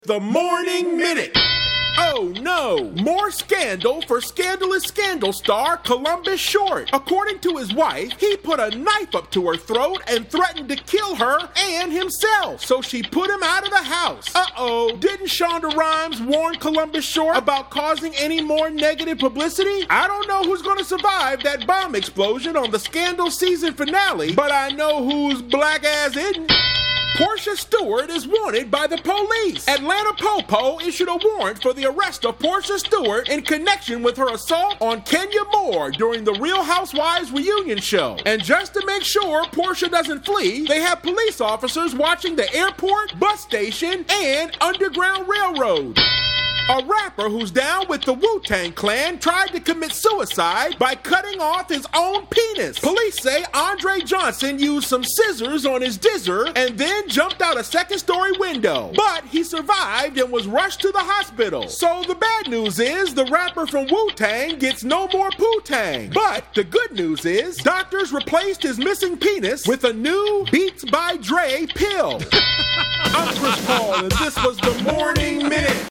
The Morning Minute. Oh no, more scandal for scandalous scandal star Columbus Short. According to his wife, he put a knife up to her throat and threatened to kill her and himself. So she put him out of the house. Uh-oh, didn't Shonda Rhimes warn Columbus Short about causing any more negative publicity? I don't know who's going to survive that bomb explosion on the Scandal season finale, but I know whose black ass isn't. Portia Stewart is wanted by the police. Atlanta Popo issued a warrant for the arrest of Portia Stewart in connection with her assault on Kenya Moore during the Real Housewives reunion show. And just to make sure Portia doesn't flee, they have police officers watching the airport, bus station, and Underground Railroad. A rapper who's down with the Wu-Tang Clan tried to commit suicide by cutting off his own penis. Police say Andre Johnson used some scissors on his dizzer and then jumped out a second-story window. But he survived and was rushed to the hospital. So the bad news is the rapper from Wu-Tang gets no more Poo-Tang. But the good news is doctors replaced his missing penis with a new Beats by Dre pill. I'm Chris Paul, and this was the Morning Minute.